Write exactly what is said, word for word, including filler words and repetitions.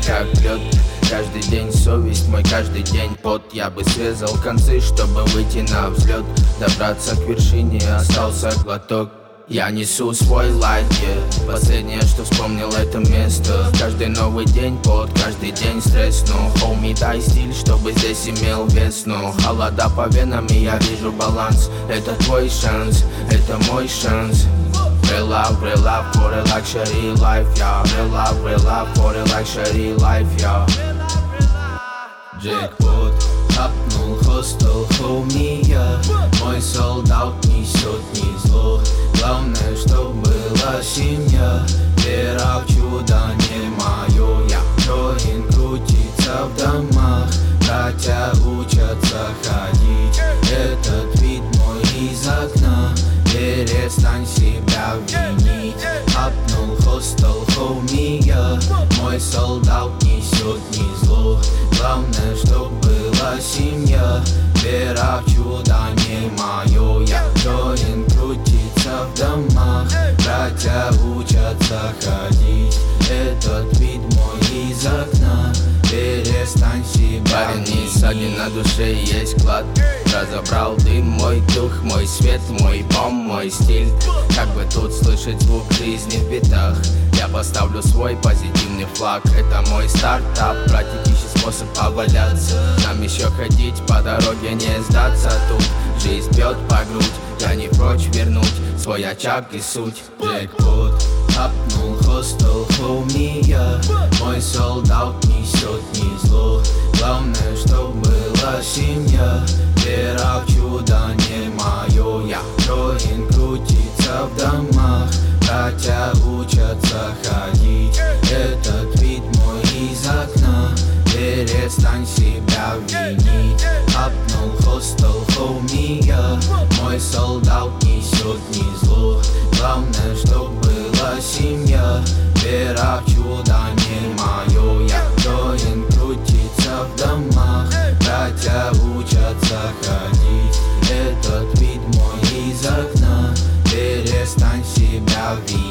как лед. Каждый день совесть мой, каждый день пот. Я бы срезал концы, чтобы выйти на взлет. Добраться к вершине, остался глоток. Я несу свой лайт, yeah. Последнее, что вспомнил, это место. Каждый новый день пот, каждый день стресс. Но, хоуми, дай стиль, чтобы здесь имел вес. Но холода по венам, и я вижу баланс. Это твой шанс, это мой шанс. Real love, real love for a luxury life, yeah. Real love, real love for a luxury life, yeah. Джекпот, хапнул хостел, хоуми, я. Мой солдат несет не зло. Главное, чтоб была семья. Вера в чудо не мое. Я Джоин крутится в домах. Братья учатся ходить. Этот вид мой из окна. Перестань себя винить. Хапнул хостел, хоуми, я. Мой солдат несет не зло. Главное, чтоб была семья. Вера в чудо не мое. Я Джоин крутится в домах. Братья учатся ходить. Этот вид мой из окна. Перестань себя Парень не ссади, на душе есть клад. Разобрал дым, мой дух, мой свет, мой бом, мой стиль. Как бы тут слышать звук жизни в битах. Я поставлю свой позитивный флаг. Это мой стартап, братик ищет способ поваляться. Нам еще ходить по дороге, не сдаться тут. Жизнь бьет по грудь, я не прочь вернуть свой очаг и суть. Джекпот, хапнул хостел, хоуми, я. Мой солдат несет не зло. Главное, чтоб была семья. Вера в чудо не мое. Я Джоин крутится в домах. Братья учатся ходить. Этот вид мой из окна. Перестань себя винить. Хапнул хостел, хоуми, я. Мой солдат несет не зло. Главное, чтоб была семья. Вера в чудо не мое. Я Джоин крутится в домах. Братья учатся ходить. Этот вид мой из окна. Перестань себя винить.